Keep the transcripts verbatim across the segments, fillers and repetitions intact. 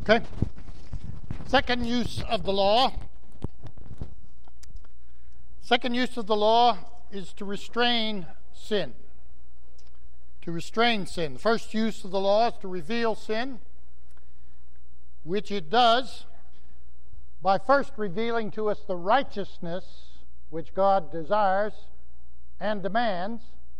Okay? Second use of the law. Second use of the law is to restrain sin. To restrain sin. The first use of the law is to reveal sin, which it does by first revealing to us the righteousness which God desires and demands.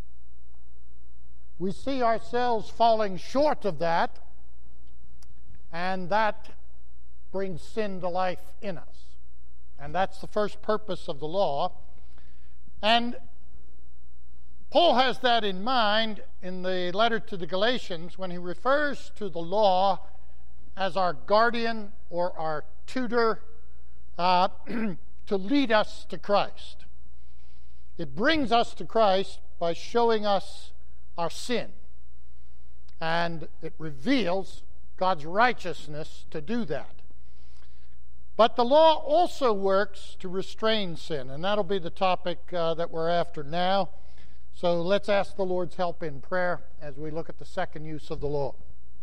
We see ourselves falling short of that, and that brings sin to life in us. And that's the first purpose of the law. And Paul has that in mind in the letter to the Galatians when he refers to the law as our guardian or our tutor uh, to lead us to Christ. It brings us to Christ by showing us our sin. And it reveals God's righteousness to do that. But the law also works to restrain sin, and that'll be the topic uh, that we're after now. So let's ask the Lord's help in prayer as we look at the second use of the law.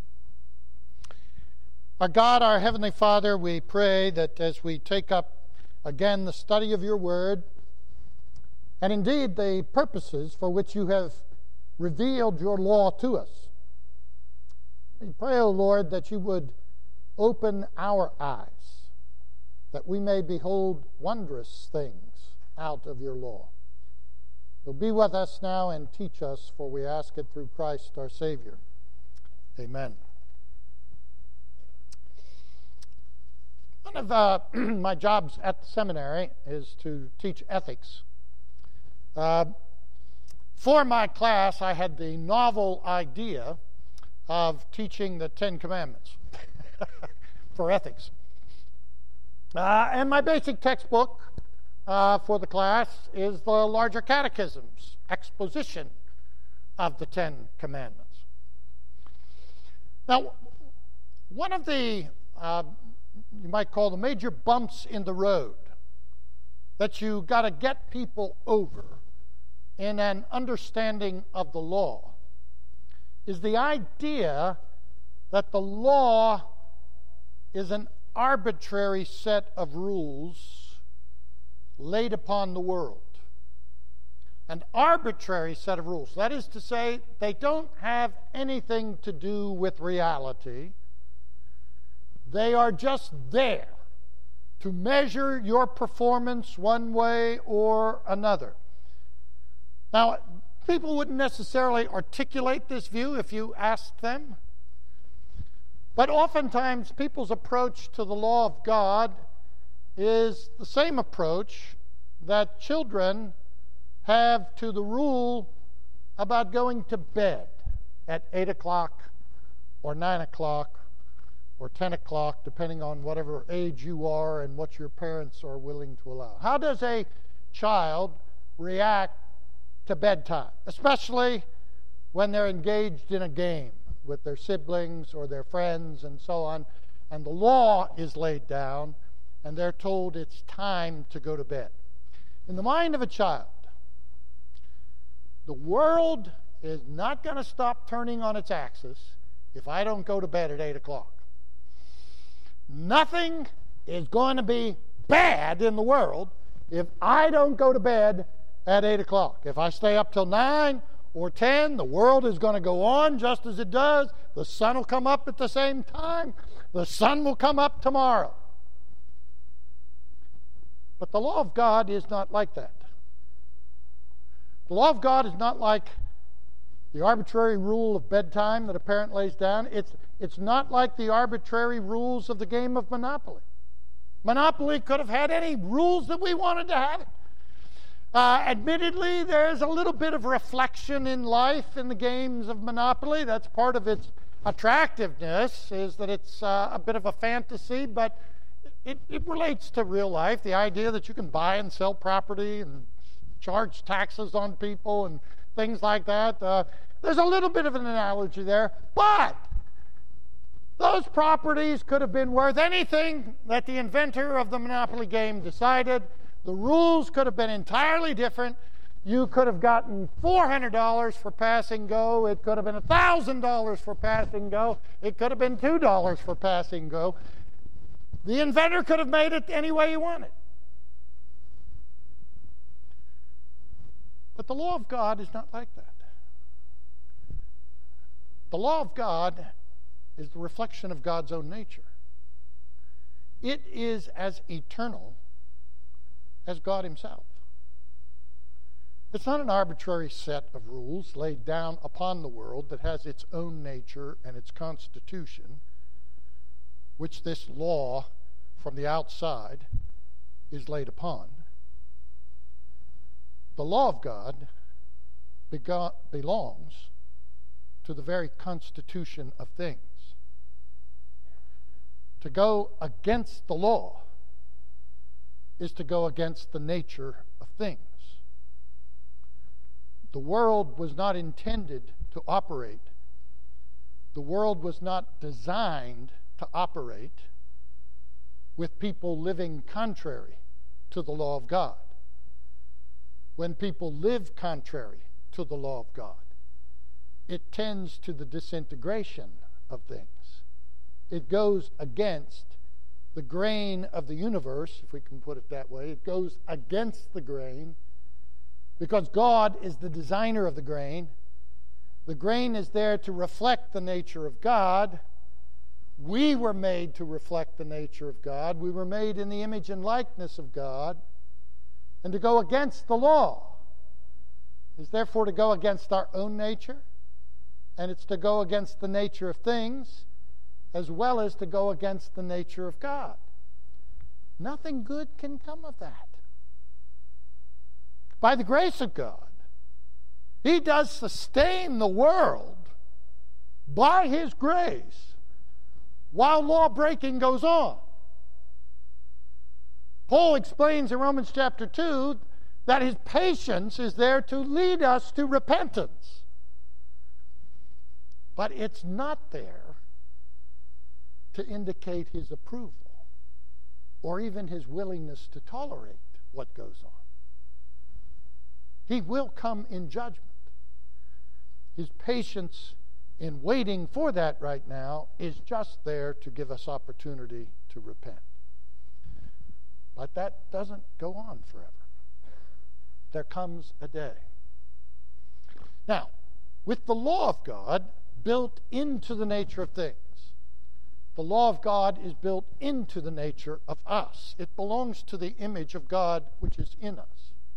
Our God, our Heavenly Father, we pray that as we take up again the study of your word, and indeed the purposes for which you have revealed your law to us, we pray, O Lord, that you would open our eyes, that we may behold wondrous things out of your law. So be with us now and teach us, for we ask it through Christ our Savior. Amen. One of uh, my jobs at the seminary is to teach ethics. Uh, for my class, I had the novel idea of teaching the Ten Commandments for ethics. Uh, and my basic textbook uh, for the class is the Larger Catechism's exposition of the Ten Commandments. Now, one of the, uh, you might call the major bumps in the road that you got to get people over in an understanding of the law is the idea that the law is an arbitrary set of rules laid upon the world. An arbitrary set of rules. That is to say, they don't have anything to do with reality. They are just there to measure your performance one way or another. Now, people wouldn't necessarily articulate this view if you asked them. But oftentimes, people's approach to the law of God is the same approach that children have to the rule about going to bed at eight o'clock or nine o'clock or ten o'clock, depending on whatever age you are and what your parents are willing to allow. How does a child react to bedtime, especially when they're engaged in a game with their siblings or their friends and so on, and the law is laid down, and they're told it's time to go to bed? In the mind of a child, the world is not going to stop turning on its axis if I don't go to bed at eight o'clock. Nothing is going to be bad in the world if I don't go to bed at eight o'clock. If I stay up till nine or ten, the world is going to go on just as it does. The sun will come up at the same time. The sun will come up tomorrow. But the law of God is not like that. The law of God is not like the arbitrary rule of bedtime that a parent lays down. It's, it's not like the arbitrary rules of the game of Monopoly. Monopoly could have had any rules that we wanted to have it. Uh, admittedly, there's a little bit of reflection in life in the games of Monopoly. That's part of its attractiveness, is that it's uh, a bit of a fantasy, but it, it relates to real life. The idea that you can buy and sell property and charge taxes on people and things like that. Uh, there's a little bit of an analogy there, but those properties could have been worth anything that the inventor of the Monopoly game decided. The rules could have been entirely different. You could have gotten four hundred dollars for pass and go. It could have been one thousand dollars for pass and go. It could have been two dollars for pass and go. The inventor could have made it any way he wanted. But the law of God is not like that. The law of God is the reflection of God's own nature. It is as eternal as God himself. It's not an arbitrary set of rules laid down upon the world that has its own nature and its constitution, which this law from the outside is laid upon. The law of God bego- belongs to the very constitution of things. To go against the law is to go against the nature of things. The world was not intended to operate. The world was not designed to operate with people living contrary to the law of God. When people live contrary to the law of God, it tends to the disintegration of things. It goes against the grain of the universe, if we can put it that way. It goes against the grain because God is the designer of the grain. The grain is there to reflect the nature of God. We were made to reflect the nature of God. We were made in the image and likeness of God. And to go against the law is therefore to go against our own nature, and it's to go against the nature of things, as well as to go against the nature of God. Nothing good can come of that. By the grace of God, he does sustain the world by his grace while law-breaking goes on. Paul explains in Romans chapter two that his patience is there to lead us to repentance. But it's not there to indicate his approval or even his willingness to tolerate what goes on. He will come in judgment. His patience in waiting for that right now is just there to give us opportunity to repent. But that doesn't go on forever. There comes a day. Now, with the law of God built into the nature of things, the law of God is built into the nature of us. It belongs to the image of God which is in us.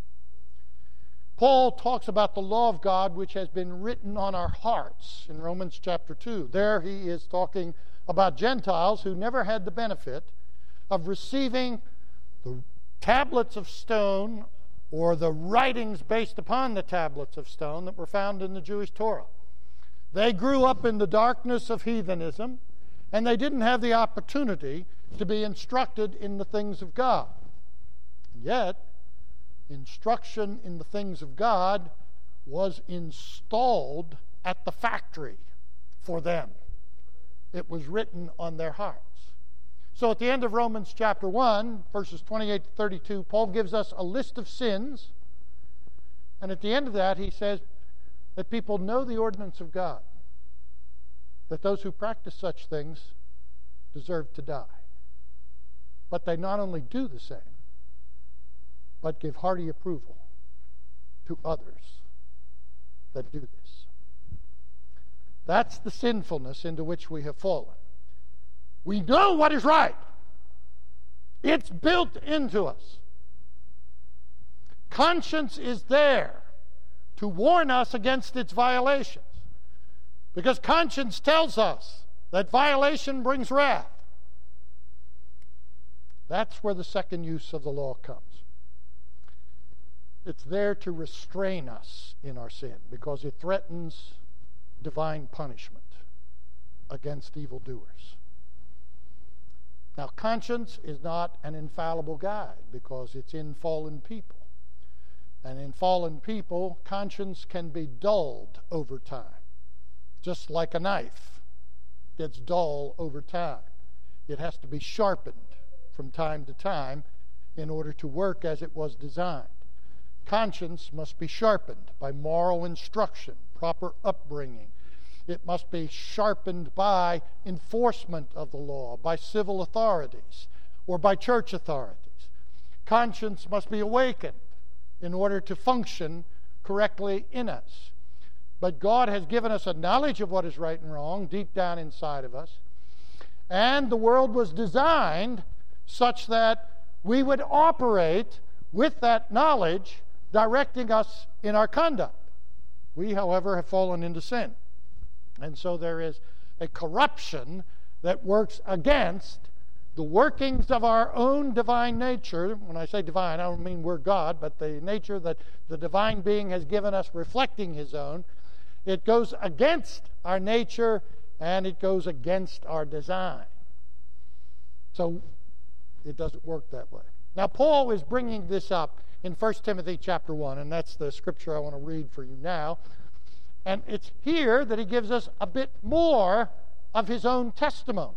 Paul talks about the law of God which has been written on our hearts in Romans chapter two. There he is talking about Gentiles who never had the benefit of receiving the tablets of stone or the writings based upon the tablets of stone that were found in the Jewish Torah. They grew up in the darkness of heathenism, and they didn't have the opportunity to be instructed in the things of God. And yet, instruction in the things of God was installed at the factory for them. It was written on their hearts. So at the end of Romans chapter one, verses twenty-eight to thirty-two, Paul gives us a list of sins. And at the end of that, he says that people know the ordinance of God, that those who practice such things deserve to die. But they not only do the same, but give hearty approval to others that do this. That's the sinfulness into which we have fallen. We know what is right. It's built into us. Conscience is there to warn us against its violations, because conscience tells us that violation brings wrath. That's where the second use of the law comes. It's there to restrain us in our sin, because it threatens divine punishment against evildoers. Now, conscience is not an infallible guide, because it's in fallen people. And in fallen people, conscience can be dulled over time. Just like a knife gets dull over time. It has to be sharpened from time to time in order to work as it was designed. Conscience must be sharpened by moral instruction, proper upbringing. It must be sharpened by enforcement of the law, by civil authorities, or by church authorities. Conscience must be awakened in order to function correctly in us. But God has given us a knowledge of what is right and wrong deep down inside of us. And the world was designed such that we would operate with that knowledge directing us in our conduct. We, however, have fallen into sin. And so there is a corruption that works against the workings of our own divine nature. When I say divine, I don't mean we're God, but the nature that the divine being has given us reflecting his own. It goes against our nature and it goes against our design. So it doesn't work that way. Now, Paul is bringing this up in First Timothy chapter one, and that's the scripture I want to read for you now. And it's here that he gives us a bit more of his own testimony.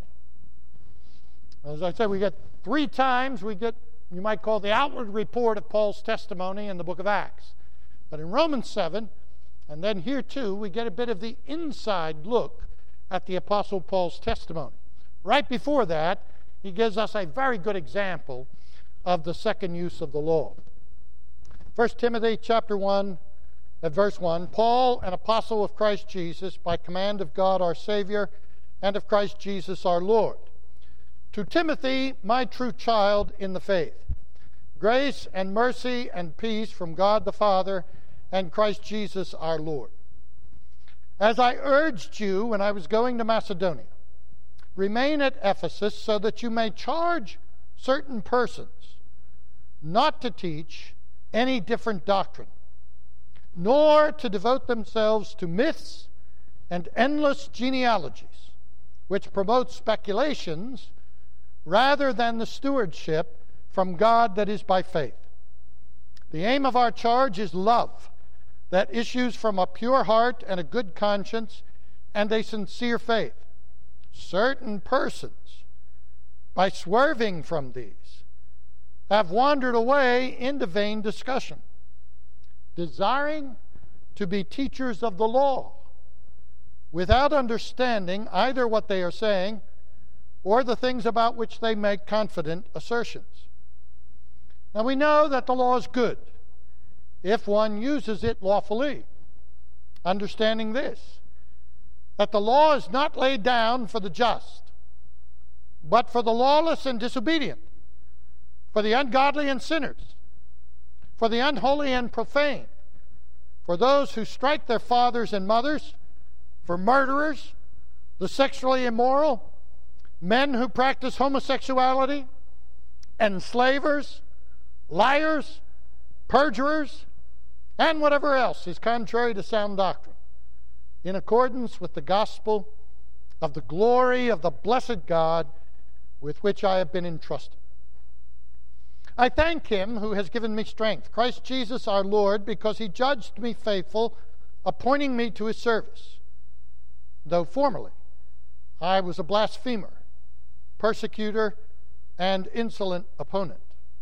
As I said, we get three times, we get, you might call the outward report of Paul's testimony in the book of Acts. But in Romans seven, and then here too, we get a bit of the inside look at the Apostle Paul's testimony. Right before that, he gives us a very good example of the second use of the law. First Timothy chapter one, at verse one, Paul, an apostle of Christ Jesus, by command of God our Savior, and of Christ Jesus our Lord. To Timothy, my true child in the faith, grace and mercy and peace from God the Father and Christ Jesus our Lord. As I urged you when I was going to Macedonia, remain at Ephesus so that you may charge certain persons not to teach any different doctrine, nor to devote themselves to myths and endless genealogies, which promote speculations rather than the stewardship from God that is by faith. The aim of our charge is love that issues from a pure heart and a good conscience and a sincere faith. Certain persons, by swerving from these, have wandered away into vain discussion, desiring to be teachers of the law, without understanding either what they are saying or the things about which they make confident assertions. Now we know that the law is good if one uses it lawfully, understanding this, that the law is not laid down for the just, but for the lawless and disobedient, for the ungodly and sinners, for the unholy and profane, for those who strike their fathers and mothers, for murderers, the sexually immoral, men who practice homosexuality, enslavers, liars, perjurers, and whatever else is contrary to sound doctrine, in accordance with the gospel of the glory of the blessed God with which I have been entrusted. I thank him who has given me strength, Christ Jesus our Lord, because he judged me faithful, appointing me to his service. Though formerly I was a blasphemer, persecutor, and insolent opponent.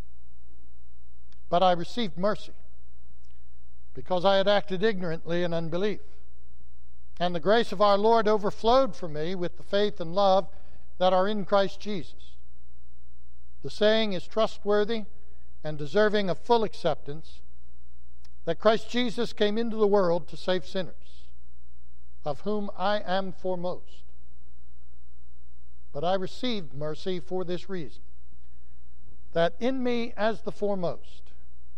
But I received mercy, because I had acted ignorantly in unbelief. And the grace of our Lord overflowed for me with the faith and love that are in Christ Jesus. The saying is trustworthy and deserving of full acceptance, that Christ Jesus came into the world to save sinners, of whom I am foremost. But I received mercy for this reason, that in me as the foremost,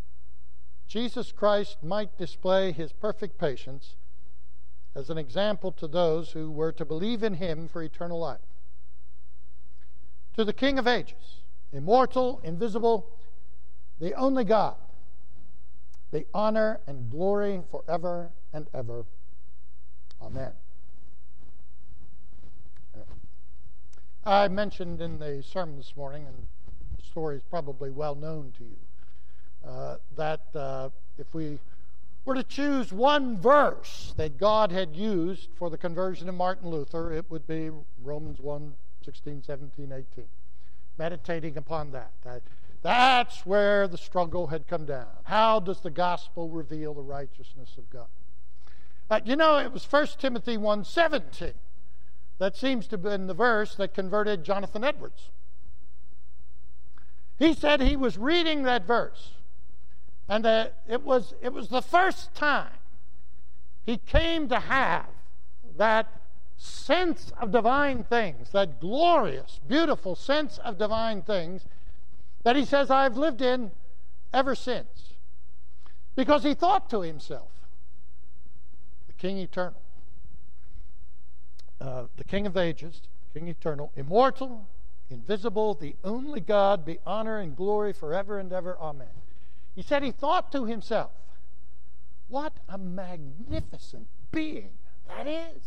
Jesus Christ might display his perfect patience as an example to those who were to believe in him for eternal life. To the King of ages, immortal, invisible, the only God, be honor and glory forever and ever. Amen. I mentioned in the sermon this morning, and the story is probably well known to you, uh, that uh, if we were to choose one verse that God had used for the conversion of Martin Luther, it would be Romans one, sixteen, seventeen, eighteen. Meditating upon that. I, That's where the struggle had come down. How does the gospel reveal the righteousness of God? Uh, you know, it was First Timothy one seventeen that seems to have been the verse that converted Jonathan Edwards. He said he was reading that verse, and uh, it was it was the first time he came to have that sense of divine things, that glorious, beautiful sense of divine things that he says, I've lived in ever since. Because he thought to himself, the King eternal, uh, the King of ages, King eternal, immortal, invisible, the only God, be honor and glory forever and ever. Amen. He said he thought to himself, what a magnificent being that is.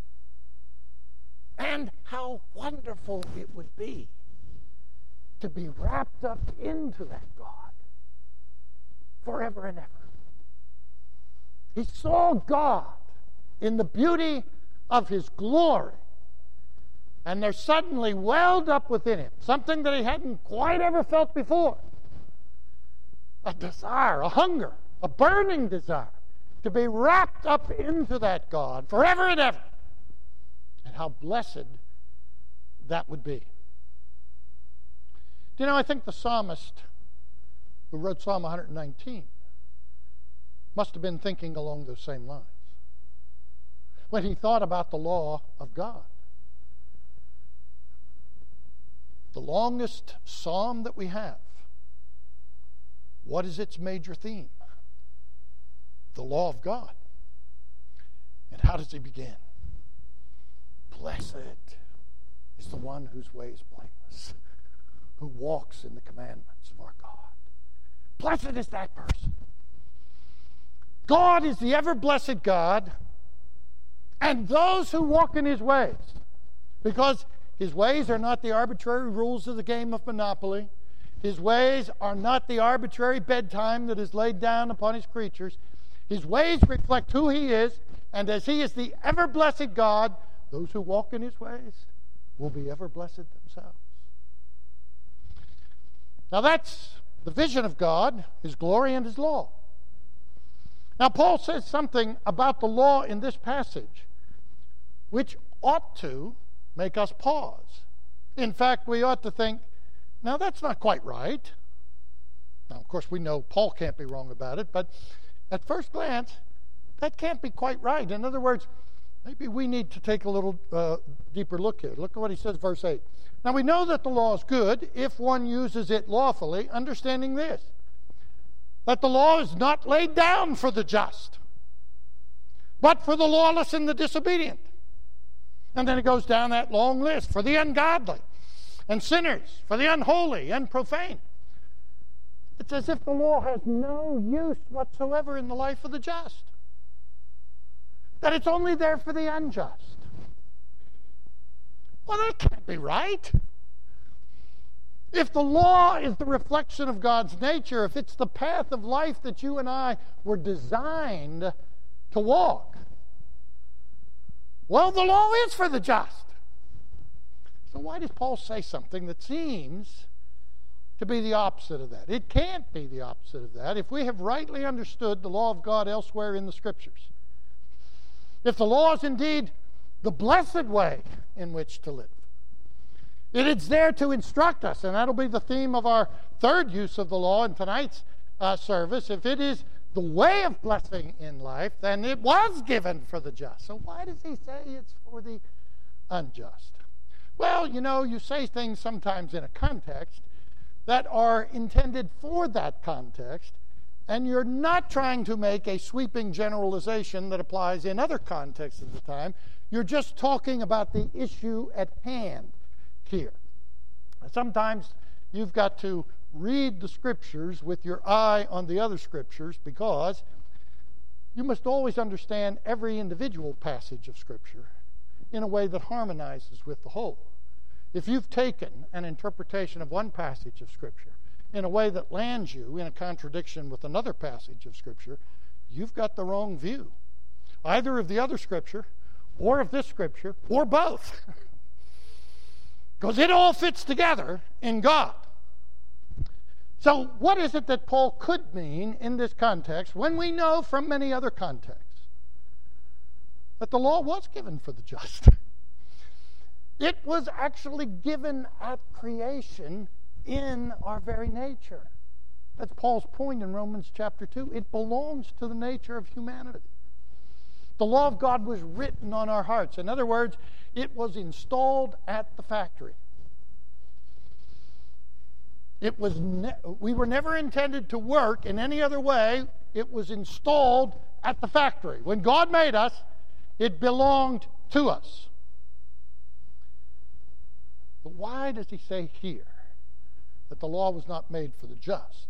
And how wonderful it would be to be wrapped up into that God forever and ever. He saw God in the beauty of his glory, and there suddenly welled up within him something that he hadn't quite ever felt before. A desire, a hunger, a burning desire to be wrapped up into that God forever and ever. And how blessed that would be. Do you know, I think the psalmist who wrote Psalm one nineteen must have been thinking along those same lines when he thought about the law of God. The longest psalm that we have, what is its major theme? The law of God. And how does he begin? Blessed is the one whose way is blameless, who walks in the commandments of our God. Blessed is that person. God is the ever-blessed God, and those who walk in his ways, because his ways are not the arbitrary rules of the game of Monopoly. His ways are not the arbitrary bedtime that is laid down upon his creatures. His ways reflect who he is, and as he is the ever-blessed God, those who walk in his ways will be ever blessed themselves. Now that's the vision of God, his glory and his law. Now Paul says something about the law in this passage which ought to make us pause. In fact, we ought to think, now that's not quite right. Now, of course, we know Paul can't be wrong about it, but at first glance, that can't be quite right. In other words, maybe we need to take a little uh, deeper look here. Look at what he says, verse eight. Now we know that the law is good if one uses it lawfully, understanding this, that the law is not laid down for the just, but for the lawless and the disobedient. And then it goes down that long list, for the ungodly and sinners, for the unholy and profane. It's as if the law has no use whatsoever in the life of the just. That it's only there for the unjust. Well, that can't be right. If the law is the reflection of God's nature, if it's the path of life that you and I were designed to walk, well, the law is for the just. So why does Paul say something that seems to be the opposite of that? It can't be the opposite of that if we have rightly understood the law of God elsewhere in the Scriptures. If the law is indeed the blessed way in which to live, it is there to instruct us, and that'll be the theme of our third use of the law in tonight's uh, service. If it is the way of blessing in life, then it was given for the just. So why does he say it's for the unjust? Well, you know, you say things sometimes in a context that are intended for that context, and you're not trying to make a sweeping generalization that applies in other contexts at the time. You're just talking about the issue at hand here. Sometimes you've got to read the Scriptures with your eye on the other Scriptures, because you must always understand every individual passage of Scripture in a way that harmonizes with the whole. If you've taken an interpretation of one passage of Scripture in a way that lands you in a contradiction with another passage of Scripture, you've got the wrong view, either of the other Scripture or of this Scripture, or both. Because it all fits together in God. So what is it that Paul could mean in this context when we know from many other contexts that the law was given for the just? It was actually given at creation in our very nature. That's Paul's point in Romans chapter two. It belongs to the nature of humanity. The law of God was written on our hearts. In other words, it was installed at the factory. It was ne- we were never intended to work in any other way. It was installed at the factory. When God made us, it belonged to us. But why does he say here that the law was not made for the just,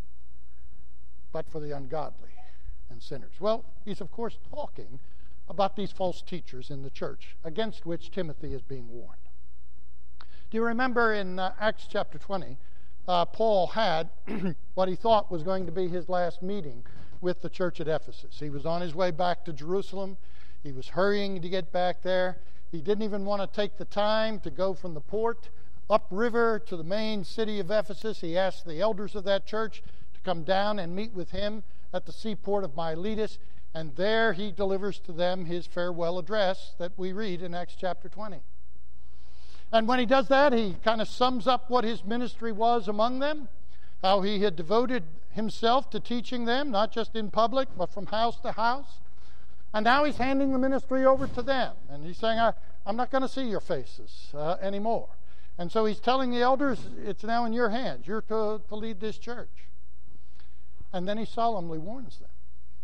but for the ungodly and sinners? Well, he's of course talking about these false teachers in the church against which Timothy is being warned. Do you remember in uh, Acts chapter twenty, uh, Paul had what he thought was going to be his last meeting with the church at Ephesus. He was on his way back to Jerusalem. He was hurrying to get back there. He didn't even want to take the time to go from the port upriver to the main city of Ephesus. He asked the elders of that church to come down and meet with him at the seaport of Miletus, and there he delivers to them his farewell address that we read in Acts chapter twenty. And when he does that, he kind of sums up what his ministry was among them, how he had devoted himself to teaching them, not just in public, but from house to house. And now he's handing the ministry over to them. And he's saying, I, I'm not going to see your faces uh, anymore. And so he's telling the elders, it's now in your hands. You're to, to lead this church. And then he solemnly warns them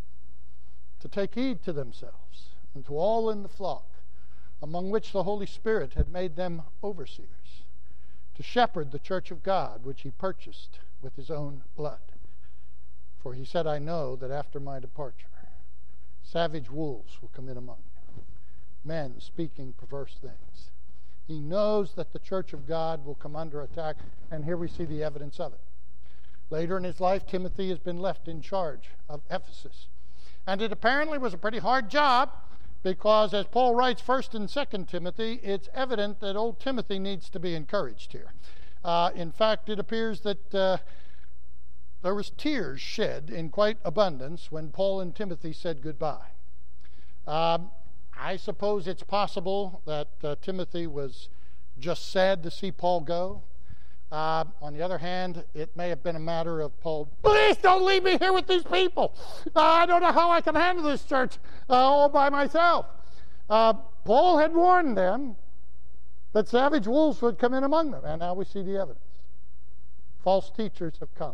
to take heed to themselves and to all in the flock, among which the Holy Spirit had made them overseers, to shepherd the church of God, which he purchased with his own blood. For he said, I know that after my departure, savage wolves will come in among you, men speaking perverse things. He knows that the church of God will come under attack, and here we see the evidence of it. Later in his life, Timothy has been left in charge of Ephesus. And it apparently was a pretty hard job, because as Paul writes first and second Timothy, it's evident that old Timothy needs to be encouraged here. Uh, in fact, it appears that uh, there was tears shed in quite abundance when Paul and Timothy said goodbye. Um, I suppose it's possible that uh, Timothy was just sad to see Paul go. Uh, on the other hand, it may have been a matter of Paul, please don't leave me here with these people. Uh, I don't know how I can handle this church uh, all by myself. Uh, Paul had warned them that savage wolves would come in among them, and now we see the evidence. False teachers have come.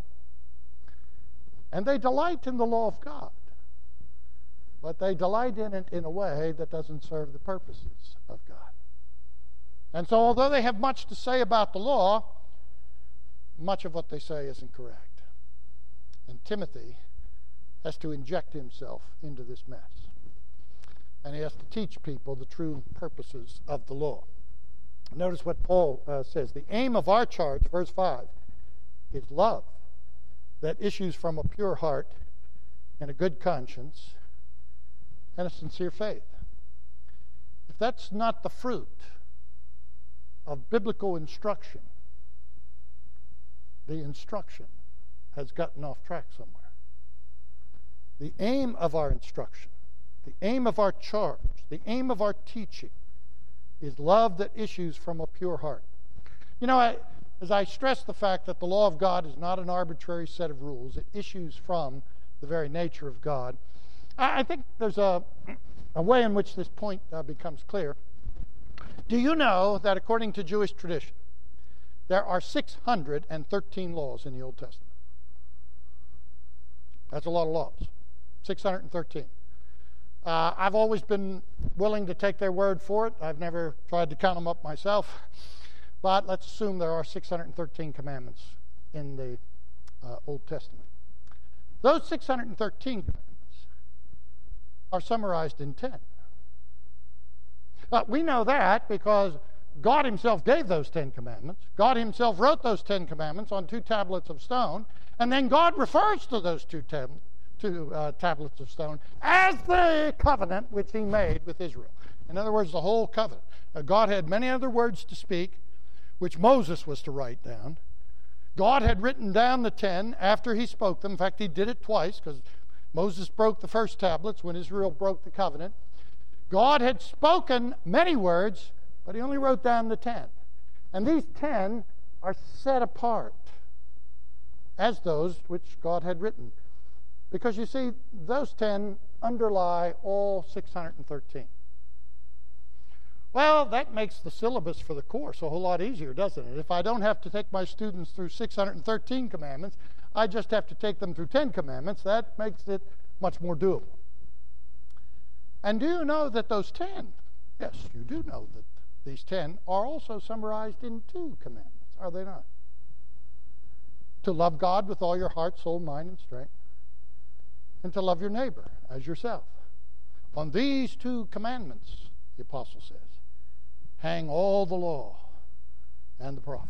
And they delight in the law of God, but they delight in it in a way that doesn't serve the purposes of God. And so although they have much to say about the law, much of what they say isn't correct. And Timothy has to inject himself into this mess. And he has to teach people the true purposes of the law. Notice what Paul uh, says. The aim of our charge, verse five, is love that issues from a pure heart and a good conscience and a sincere faith. If that's not the fruit of biblical instruction, the instruction has gotten off track somewhere. The aim of our instruction, the aim of our charge, the aim of our teaching is love that issues from a pure heart. You know, I, as I stress the fact that the law of God is not an arbitrary set of rules, it issues from the very nature of God, I, I think there's a, a way in which this point uh, becomes clear. Do you know that according to Jewish tradition, there are six hundred thirteen laws in the Old Testament? That's a lot of laws. six hundred thirteen. Uh, I've always been willing to take their word for it. I've never tried to count them up myself. But let's assume there are six hundred thirteen commandments in the uh, Old Testament. Those six hundred thirteen commandments are summarized in ten. Uh, we know that because God himself gave those Ten Commandments. God himself wrote those Ten Commandments on two tablets of stone, and then God refers to those two, tab- two uh, tablets of stone as the covenant which he made with Israel. In other words, the whole covenant. Uh, God had many other words to speak, which Moses was to write down, God had written down the ten after he spoke them. In fact, he did it twice because Moses broke the first tablets when Israel broke the covenant. God had spoken many words, but he only wrote down the ten. And these ten are set apart as those which God had written. Because you see, those ten underlie all six hundred thirteen. Well, that makes the syllabus for the course a whole lot easier, doesn't it? If I don't have to take my students through six hundred thirteen commandments, I just have to take them through ten commandments. That makes it much more doable. And do you know that those ten, yes, you do know that these ten are also summarized in two commandments, are they not? To love God with all your heart, soul, mind, and strength, and to love your neighbor as yourself. On these two commandments, the apostle says, hang all the law and the prophets.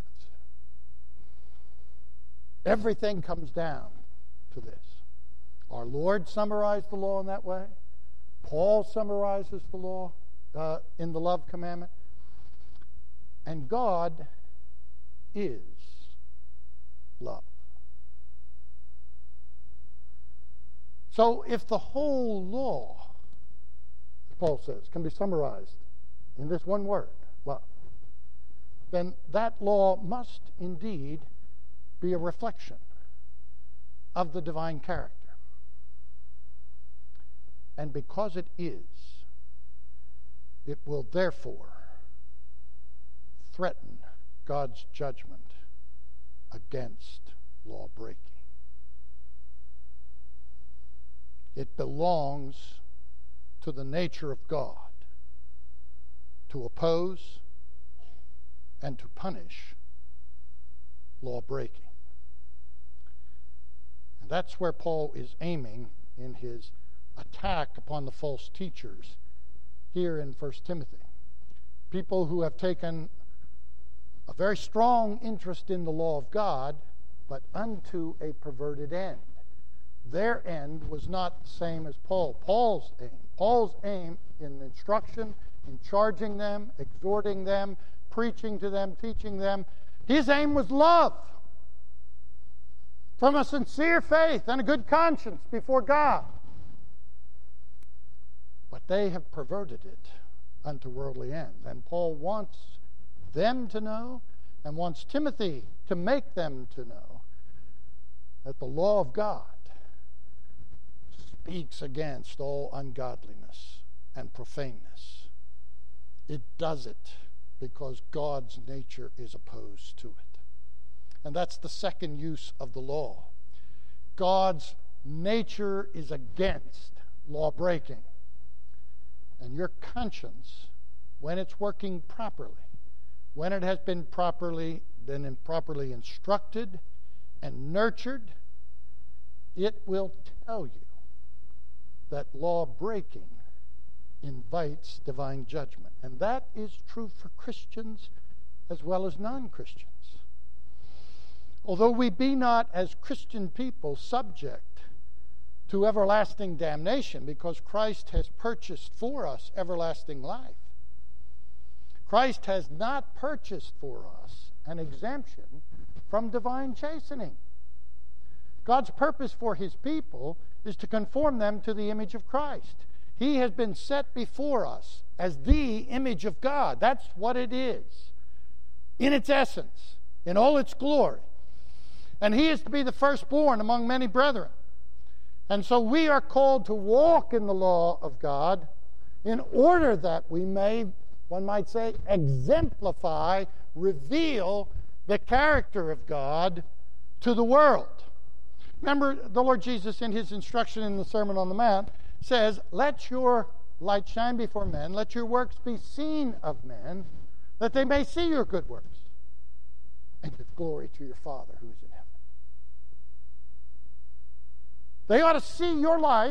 Everything comes down to this. Our Lord summarized the law in that way. Paul summarizes the law uh, in the love commandment. And God is love. So if the whole law, as Paul says, can be summarized in this one word, love, then that law must indeed be a reflection of the divine character. And because it is, it will therefore threaten God's judgment against law breaking. It belongs to the nature of God to oppose and to punish law breaking. And that's where Paul is aiming in his attack upon the false teachers here in First Timothy. People who have taken a very strong interest in the law of God, but unto a perverted end. Their end was not the same as Paul. Paul's aim. Paul's aim in instruction, in charging them, exhorting them, preaching to them, teaching them, his aim was love. From a sincere faith and a good conscience before God. But they have perverted it unto worldly ends. And Paul wants them to know and wants Timothy to make them to know that the law of God speaks against all ungodliness and profaneness. It does it because God's nature is opposed to it. And that's the second use of the law. God's nature is against law breaking. And your conscience, when it's working properly, when it has been properly been properly instructed and nurtured, it will tell you that law breaking invites divine judgment. And that is true for Christians as well as non-Christians. Although we be not as Christian people subject to everlasting damnation, because Christ has purchased for us everlasting life, Christ has not purchased for us an exemption from divine chastening. God's purpose for his people is to conform them to the image of Christ. He has been set before us as the image of God. That's what it is, in its essence, in all its glory. And he is to be the firstborn among many brethren. And so we are called to walk in the law of God in order that we may, one might say, exemplify, reveal the character of God to the world. Remember, the Lord Jesus, in his instruction in the Sermon on the Mount, says, let your light shine before men, let your works be seen of men, that they may see your good works, and give glory to your Father who is in heaven. They ought to see your life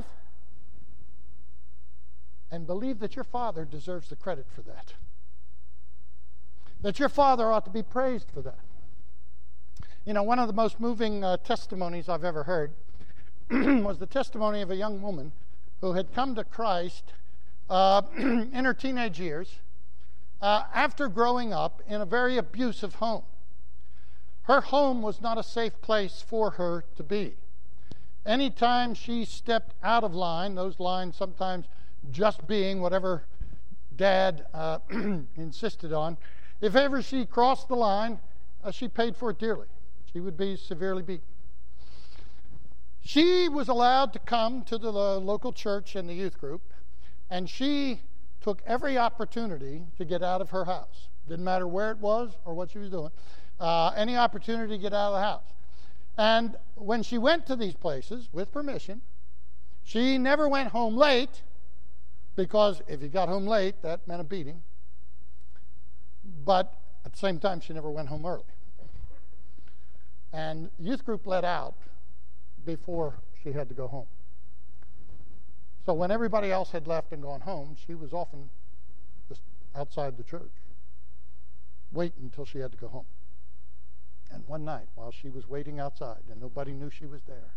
and believe that your Father deserves the credit for that. That your Father ought to be praised for that. You know, one of the most moving uh, testimonies I've ever heard was the testimony of a young woman who had come to Christ uh, in her teenage years uh, after growing up in a very abusive home. her home was not a safe place for her to be. Anytime she stepped out of line, those lines sometimes just being whatever Dad uh, insisted on, if ever she crossed the line, uh, she paid for it dearly. She would be severely beaten. She was allowed to come to the local church and the youth group, and she took every opportunity to get out of her house. Didn't matter where it was or what she was doing. Uh, any opportunity to get out of the house. And when she went to these places, with permission, she never went home late, because if you got home late, that meant a beating. But at the same time, she never went home early. And youth group let out before she had to go home. So when everybody else had left and gone home, she was often just outside the church, waiting until she had to go home. And one night, while she was waiting outside and nobody knew she was there,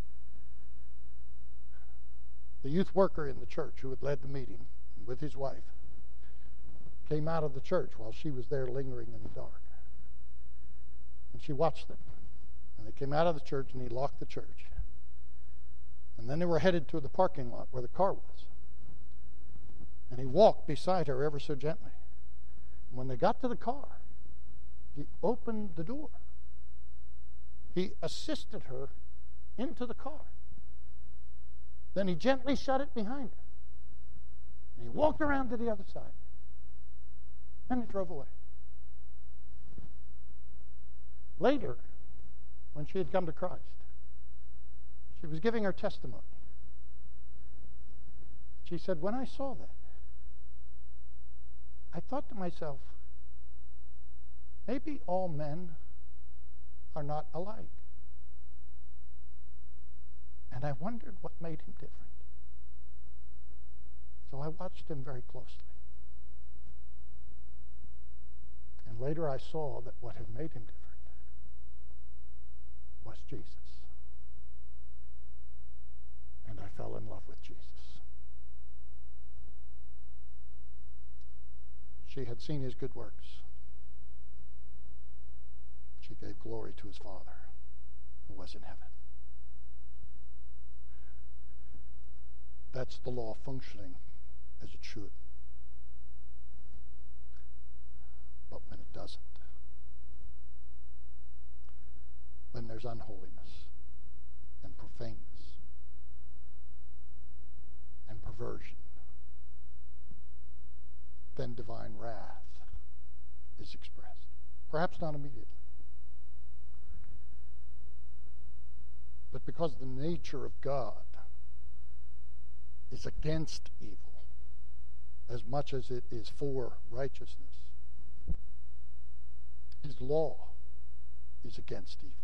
the youth worker in the church who had led the meeting with his wife came out of the church while she was there lingering in the dark. And she watched them. And they came out of the church and he locked the church. And then they were headed to the parking lot where the car was. And he walked beside her ever so gently. And when they got to the car, he opened the door. He assisted her into the car. Then he gently shut it behind her. And he walked around to the other side. And he drove away. Later, when she had come to Christ, she was giving her testimony. She said, when I saw that, I thought to myself, maybe all men are not alike. And I wondered what made him different. So I watched him very closely. And later I saw that what had made him different was Jesus. And I fell in love with Jesus. She had seen his good works. She gave glory to his Father, who was in heaven. That's the law functioning as it should. But when it doesn't, when there's unholiness and profaneness and perversion, then divine wrath is expressed. Perhaps not immediately. But because the nature of God is against evil as much as it is for righteousness, his law is against evil.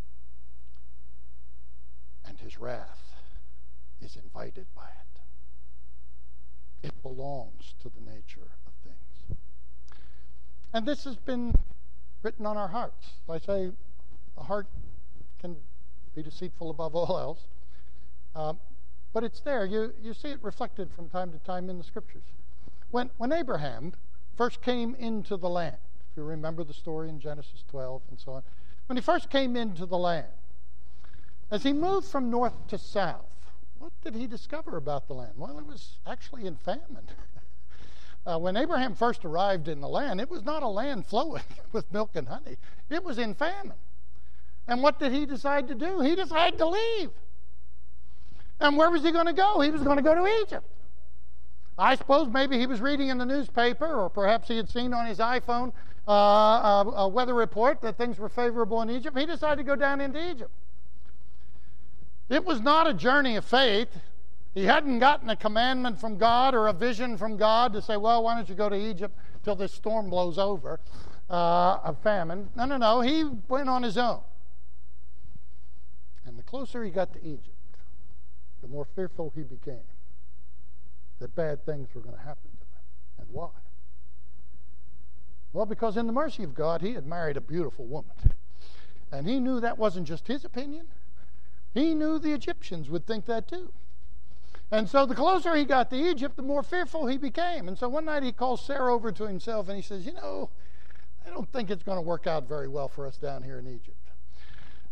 And his wrath is invited by it. It belongs to the nature of things. And this has been written on our hearts. I say a heart can be deceitful above all else. Um, but it's there. You, you see it reflected from time to time in the Scriptures. When, when Abraham first came into the land, if you remember the story in Genesis twelve and so on, when he first came into the land, as he moved from north to south, what did he discover about the land? Well, it was actually in famine. uh, when Abraham first arrived in the land, it was not a land flowing with milk and honey. It was in famine. And what did he decide to do? He decided to leave. And where was he going to go? He was going to go to Egypt. I suppose maybe he was reading in the newspaper, or perhaps he had seen on his iPhone uh, a, a weather report that things were favorable in Egypt. He decided to go down into Egypt. It was not a journey of faith. He hadn't gotten a commandment from God or a vision from God to say, well, why don't you go to Egypt till this storm blows over uh, of famine. No, no, no. He went on his own. And the closer he got to Egypt, the more fearful he became that bad things were going to happen to him. And why? Well, because in the mercy of God, he had married a beautiful woman. And he knew that wasn't just his opinion. He knew the Egyptians would think that too. And so the closer he got to Egypt, the more fearful he became. And so one night he calls Sarah over to himself and he says, you know, I don't think it's going to work out very well for us down here in Egypt.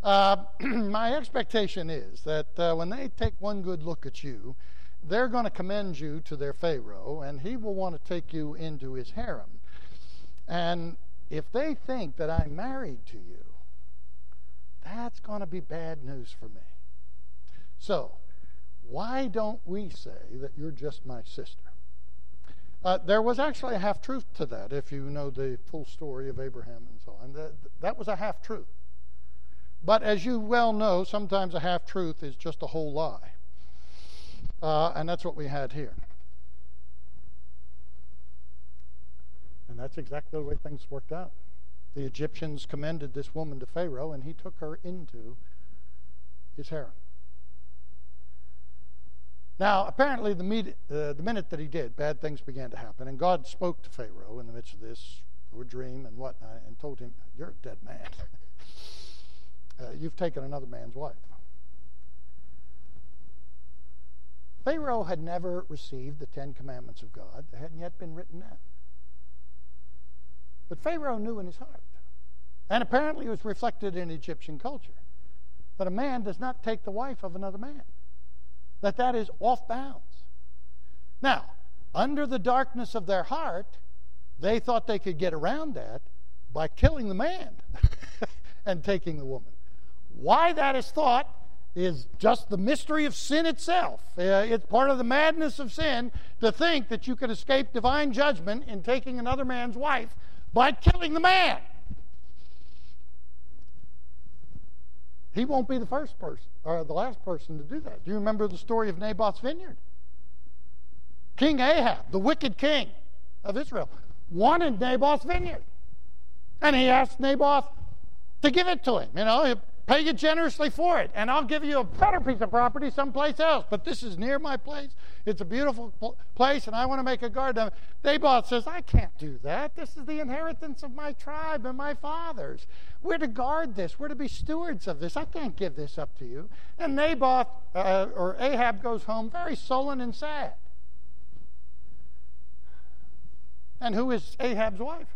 Uh, my expectation is that uh, when they take one good look at you, they're going to commend you to their Pharaoh, and he will want to take you into his harem. And if they think that I'm married to you, that's going to be bad news for me. So, why don't we say that you're just my sister? Uh, there was actually a half-truth to that, if you know the full story of Abraham and so on. That, that was a half-truth. But as you well know, sometimes a half-truth is just a whole lie. Uh, and that's what we had here. And that's exactly the way things worked out. The Egyptians commended this woman to Pharaoh, and he took her into his harem. Now, apparently, the, med- uh, the minute that he did, bad things began to happen. And God spoke to Pharaoh in the midst of this, through a dream and whatnot, and told him, "You're a dead man. uh, you've taken another man's wife." Pharaoh had never received the Ten Commandments of God. They hadn't yet been written down. But Pharaoh knew in his heart, and apparently it was reflected in Egyptian culture, that a man does not take the wife of another man, that that is off bounds. Now, under the darkness of their heart, they thought they could get around that by killing the man and taking the woman. Why that is thought is just the mystery of sin itself. Uh, it's part of the madness of sin to think that you could escape divine judgment in taking another man's wife by killing the man. He won't be the first person or the last person to do that. Do you remember the story of Naboth's vineyard? King Ahab, the wicked king of Israel, wanted Naboth's vineyard. And he asked Naboth to give it to him. You know, pay you generously for it, and I'll give you a better piece of property someplace else. But this is near my place. It's a beautiful pl- place, and I want to make a garden. Naboth says, "I can't do that. This is the inheritance of my tribe and my fathers. We're to guard this. We're to be stewards of this. I can't give this up to you." And Naboth, uh, or Ahab, goes home very sullen and sad. And who is Ahab's wife?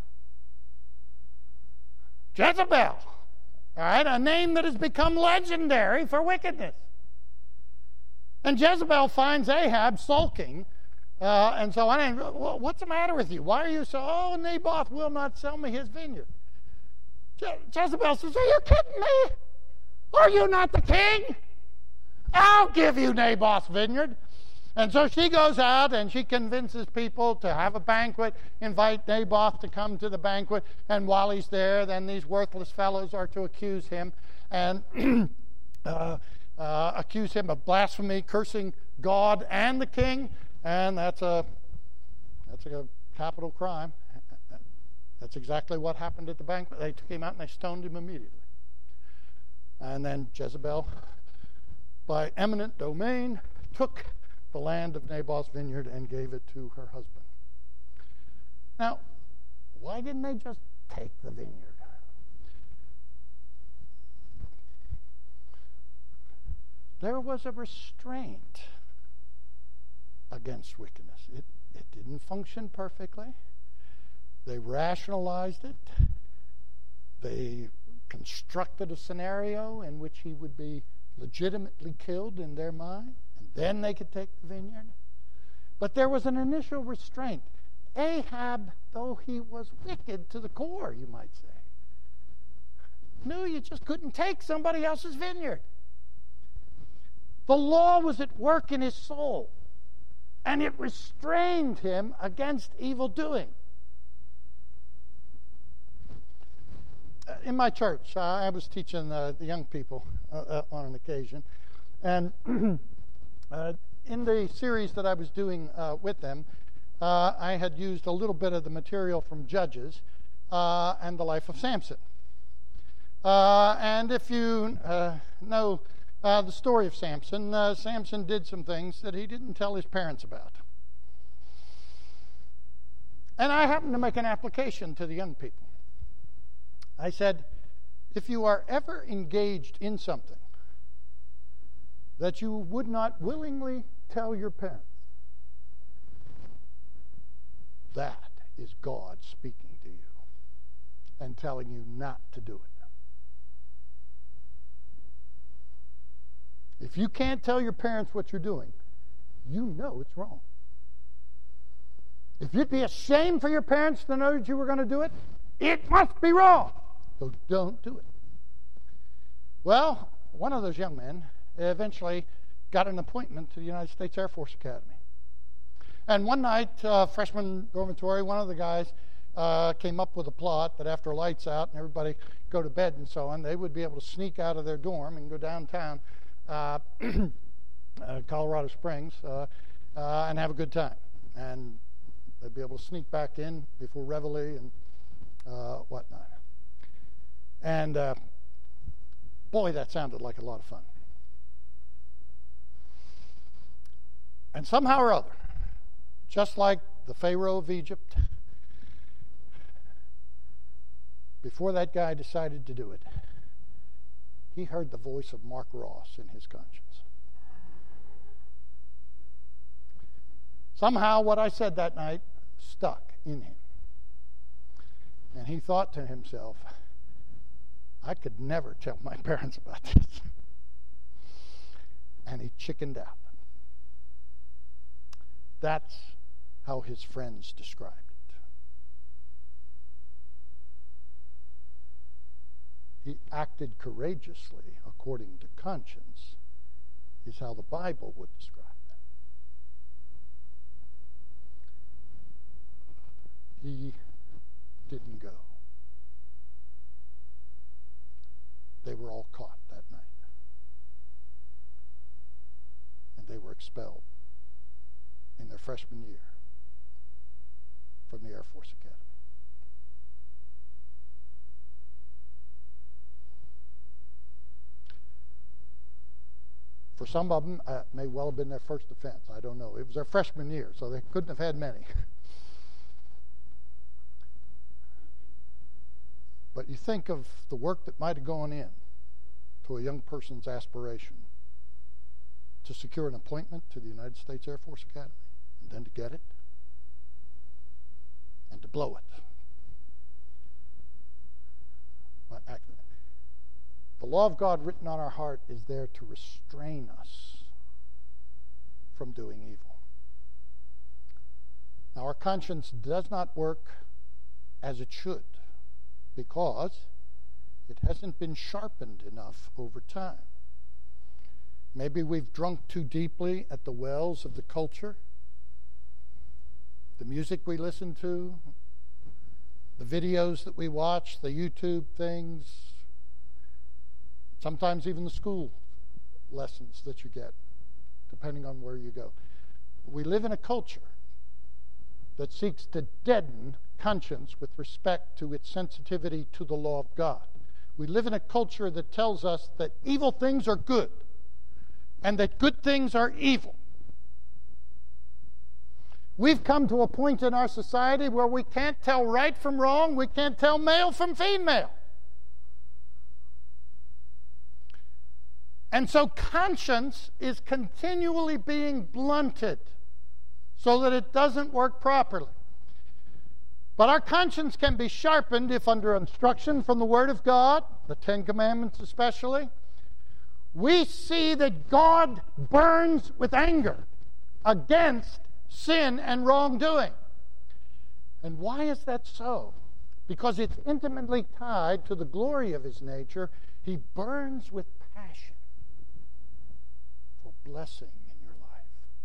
Jezebel. All right, a name that has become legendary for wickedness. And Jezebel finds Ahab sulking, uh, and so on. "What's the matter with you? Why are you so, oh, Naboth will not sell me his vineyard." Je- Jezebel says, "Are you kidding me? Are you not the king? I'll give you Naboth's vineyard." And so she goes out and she convinces people to have a banquet, invite Naboth to come to the banquet, and while he's there, then these worthless fellows are to accuse him and uh, uh, accuse him of blasphemy, cursing God and the king, and that's a that's a capital crime. That's exactly what happened at the banquet. They took him out and they stoned him immediately. And then Jezebel, by eminent domain, took the land of Naboth's vineyard and gave it to her husband. Now, why didn't they just take the vineyard? There was a restraint against wickedness. It, it didn't function perfectly. They rationalized it. They constructed a scenario in which he would be legitimately killed in their mind. Then they could take the vineyard. But there was an initial restraint. Ahab, though he was wicked to the core, you might say, knew you just couldn't take somebody else's vineyard. The law was at work in his soul, and it restrained him against evil doing. In my church, uh, I was teaching uh, the young people uh, uh, on an occasion, and Uh, in the series that I was doing uh, with them, uh, I had used a little bit of the material from Judges uh, and the life of Samson. Uh, and if you uh, know uh, the story of Samson, uh, Samson did some things that he didn't tell his parents about. And I happened to make an application to the young people. I said, if you are ever engaged in something that you would not willingly tell your parents, that is God speaking to you and telling you not to do it. If you can't tell your parents what you're doing, you know it's wrong. If you'd be ashamed for your parents to know that you were going to do it, it must be wrong. So don't do it. Well, one of those young men eventually got an appointment to the United States Air Force Academy. And one night, uh, freshman dormitory, one of the guys uh, came up with a plot that after lights out and everybody go to bed and so on, they would be able to sneak out of their dorm and go downtown uh, uh, Colorado Springs uh, uh, and have a good time. And they'd be able to sneak back in before Reveille and uh, whatnot. And uh, boy, that sounded like a lot of fun. And somehow or other, just like the Pharaoh of Egypt, before that guy decided to do it, he heard the voice of Mark Ross in his conscience. Somehow what I said that night stuck in him. And he thought to himself, I could never tell my parents about this. And he chickened out. That's how his friends described it. He acted courageously according to conscience, is how the Bible would describe it. He didn't go. They were all caught that night. And they were expelled in their freshman year from the Air Force Academy. For some of them, uh, it may well have been their first offense. I don't know. It was their freshman year, so they couldn't have had many. But you think of the work that might have gone in to a young person's aspiration to secure an appointment to the United States Air Force Academy, and then to get it, and to blow it. The law of God written on our heart is there to restrain us from doing evil. Now, our conscience does not work as it should because it hasn't been sharpened enough over time. Maybe we've drunk too deeply at the wells of the culture, the music we listen to, the videos that we watch, the YouTube things, sometimes even the school lessons that you get, depending on where you go. We live in a culture that seeks to deaden conscience with respect to its sensitivity to the law of God. We live in a culture that tells us that evil things are good and that good things are evil. We've come to a point in our society where we can't tell right from wrong, we can't tell male from female. And so conscience is continually being blunted so that it doesn't work properly. But our conscience can be sharpened if under instruction from the Word of God, the Ten Commandments especially, we see that God burns with anger against sin and wrongdoing. And why is that so? Because it's intimately tied to the glory of His nature. He burns with passion for blessing in your life.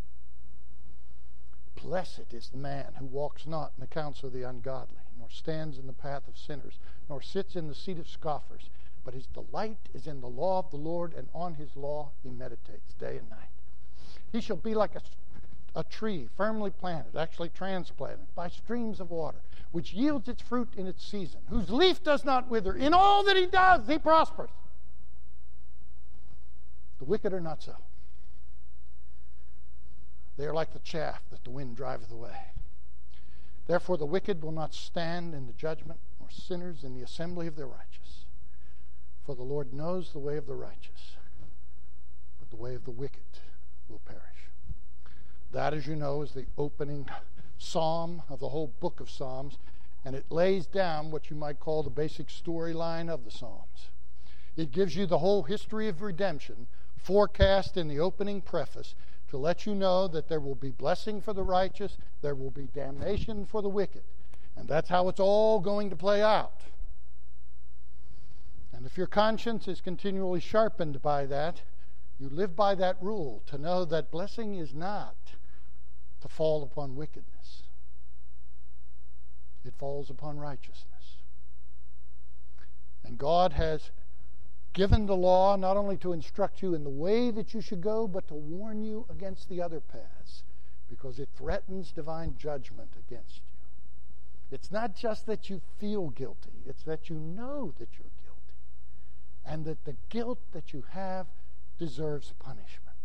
Blessed is the man who walks not in the counsel of the ungodly, nor stands in the path of sinners, nor sits in the seat of scoffers. But his delight is in the law of the Lord, and on his law he meditates day and night. He shall be like a, a tree firmly planted, actually transplanted, by streams of water, which yields its fruit in its season, whose leaf does not wither. In all that he does, he prospers. The wicked are not so. They are like the chaff that the wind driveth away. Therefore the wicked will not stand in the judgment, nor sinners in the assembly of the righteous. For the Lord knows the way of the righteous, but the way of the wicked will perish. That, as you know, is the opening psalm of the whole book of Psalms, and it lays down what you might call the basic storyline of the Psalms. It gives you the whole history of redemption forecast in the opening preface to let you know that there will be blessing for the righteous, there will be damnation for the wicked. And that's how it's all going to play out. And if your conscience is continually sharpened by that, you live by that rule to know that blessing is not to fall upon wickedness. It falls upon righteousness. And God has given the law not only to instruct you in the way that you should go, but to warn you against the other paths, because it threatens divine judgment against you. It's not just that you feel guilty, it's that you know that you're guilty, and that the guilt that you have deserves punishment.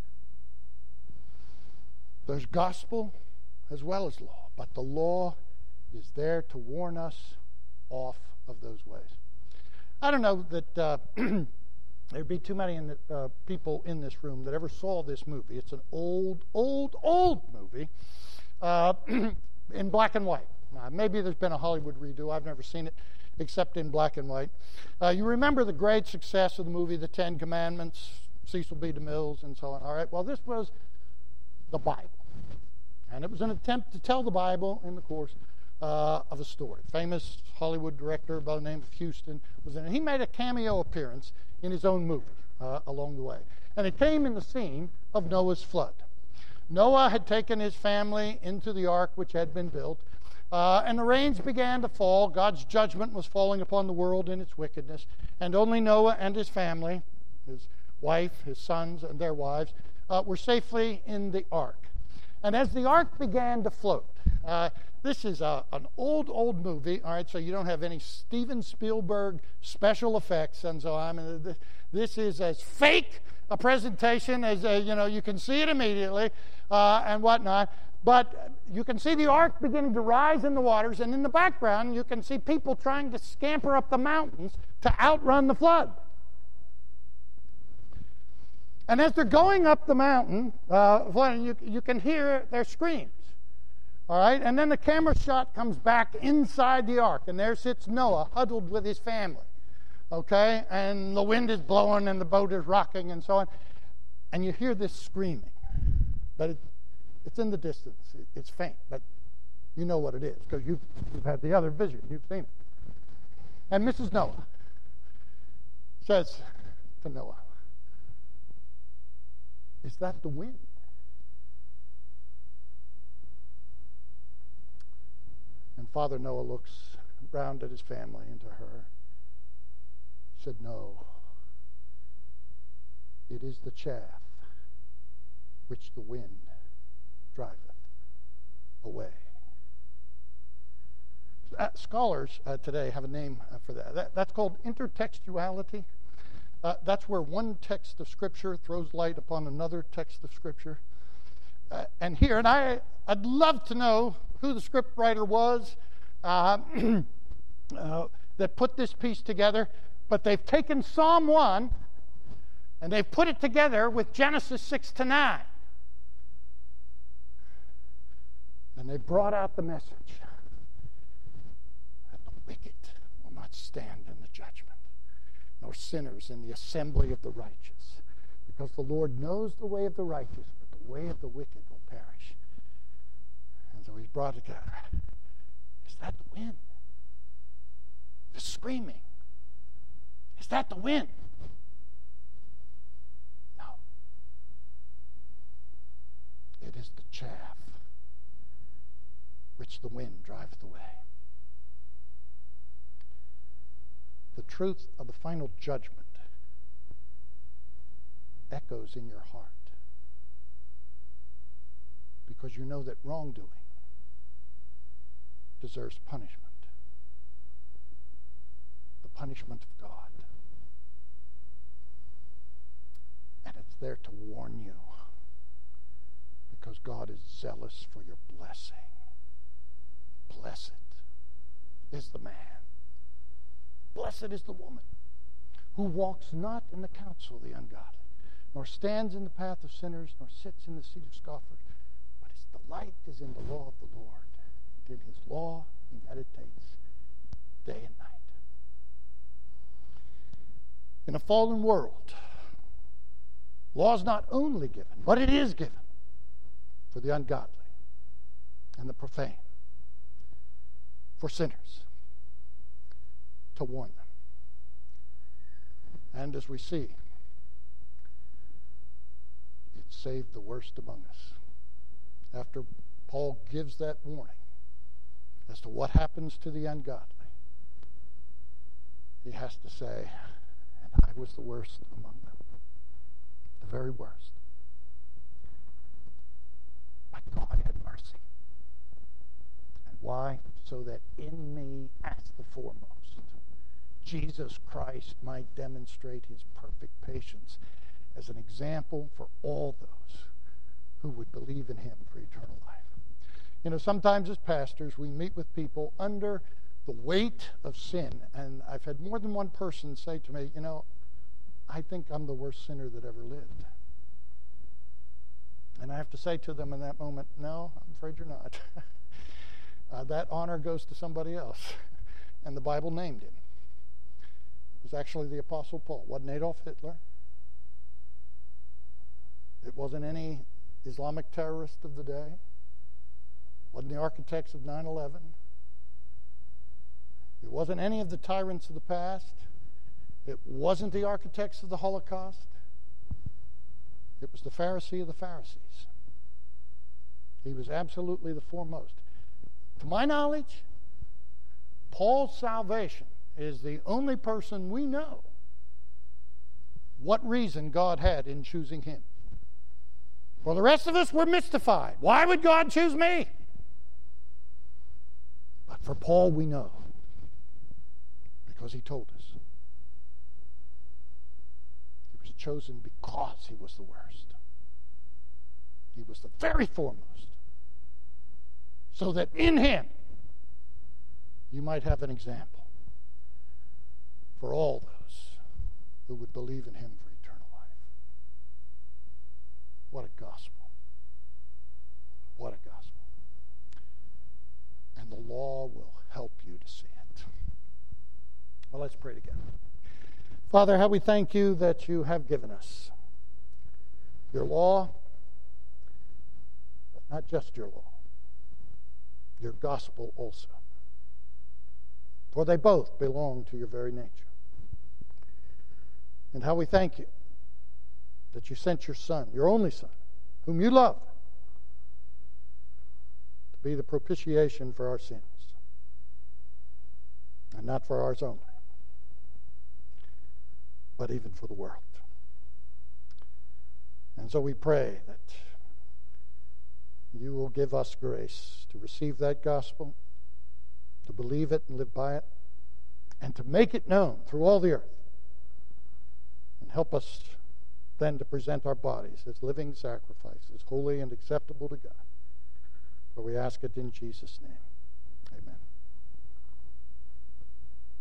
There's gospel as well as law, but the law is there to warn us off of those ways. I don't know that uh, there'd be too many in the, uh, people in this room that ever saw this movie. It's an old, old, old movie uh, in black and white. Uh, maybe there's been a Hollywood redo. I've never seen it except in black and white. Uh, you remember the great success of the movie, The Ten Commandments, Cecil B. DeMille, and so on. All right, well, this was the Bible. And it was an attempt to tell the Bible in the course uh, of a story. Famous Hollywood director by the name of Huston was in it. He made a cameo appearance in his own movie uh, along the way. And it came in the scene of Noah's flood. Noah had taken his family into the ark which had been built, uh, and the rains began to fall. God's judgment was falling upon the world in its wickedness, and only Noah and his family, his wife, his sons, and their wives, uh, were safely in the ark. And as the ark began to float, uh, this is a, an old, old movie, all right, so you don't have any Steven Spielberg special effects, and so I mean, this is as fake a presentation as, uh, you know, you can see it immediately uh, and whatnot, but you can see the ark beginning to rise in the waters, and in the background you can see people trying to scamper up the mountains to outrun the flood. And as they're going up the mountain, uh, you, you can hear their screams. All right? And then the camera shot comes back inside the ark, and there sits Noah huddled with his family. Okay? And the wind is blowing, and the boat is rocking, and so on. And you hear this screaming. But it, it's in the distance. It, it's faint, but you know what it is, because you've, you've had the other vision. You've seen it. And Missus Noah says to Noah, "Is that the wind?" And Father Noah looks round at his family and to her. He said, "No, it is the chaff which the wind driveth away." Uh, scholars uh, today have a name uh, for that. that. That's called intertextuality. Uh, that's where one text of Scripture throws light upon another text of Scripture. Uh, and here, and I, I'd love to know who the script writer was uh, uh, that put this piece together, but they've taken Psalm one and they've put it together with Genesis six to nine. And they brought out the message that the wicked will not stand in the judgment, nor sinners in the assembly of the righteous, because the Lord knows the way of the righteous, but the way of the wicked will perish. And so he's brought it together. Is that the wind? The screaming. Is that the wind? No. It is the chaff which the wind driveth away. The truth of the final judgment echoes in your heart because you know that wrongdoing deserves punishment. The punishment of God. And it's there to warn you because God is zealous for your blessing. Blessed is the man. Blessed is the woman who walks not in the counsel of the ungodly, nor stands in the path of sinners, nor sits in the seat of scoffers, but his delight is in the law of the Lord. In his law he meditates day and night. In a fallen world, Law is not only given, but it is given for the ungodly and the profane, for sinners, to warn them. And as we see, it saved the worst among us. After Paul gives that warning as to what happens to the ungodly, he has to say, and I was the worst among them, the very worst. But God had mercy. And why? So that in me, as the foremost, Jesus Christ might demonstrate his perfect patience as an example for all those who would believe in him for eternal life. You know, sometimes as pastors, we meet with people under the weight of sin, and I've had more than one person say to me, you know, I think I'm the worst sinner that ever lived. And I have to say to them in that moment, no, I'm afraid you're not. uh, that honor goes to somebody else. And the Bible named him. It was actually the Apostle Paul. It wasn't Adolf Hitler. It wasn't any Islamic terrorist of the day. It wasn't the architects of nine eleven. It wasn't any of the tyrants of the past. It wasn't the architects of the Holocaust. It was the Pharisee of the Pharisees. He was absolutely the foremost. To my knowledge, Paul's salvation is the only person we know what reason God had in choosing him. For the rest of us, we're mystified. Why would God choose me? But for Paul, we know. Because he told us. He was chosen because he was the worst. He was the very foremost. So that in him, you might have an example for all those who would believe in him for eternal life. What a gospel. What a gospel. And the law will help you to see it. Well, let's pray together. Father, how we thank you that you have given us your law, but not just your law, your gospel also. For they both belong to your very nature. And how we thank you that you sent your Son, your only Son, whom you love, to be the propitiation for our sins, and not for ours only, but even for the world. And so we pray that you will give us grace to receive that gospel, to believe it and live by it, and to make it known through all the earth. And help us then to present our bodies as living sacrifices, holy and acceptable to God. For we ask it in Jesus' name.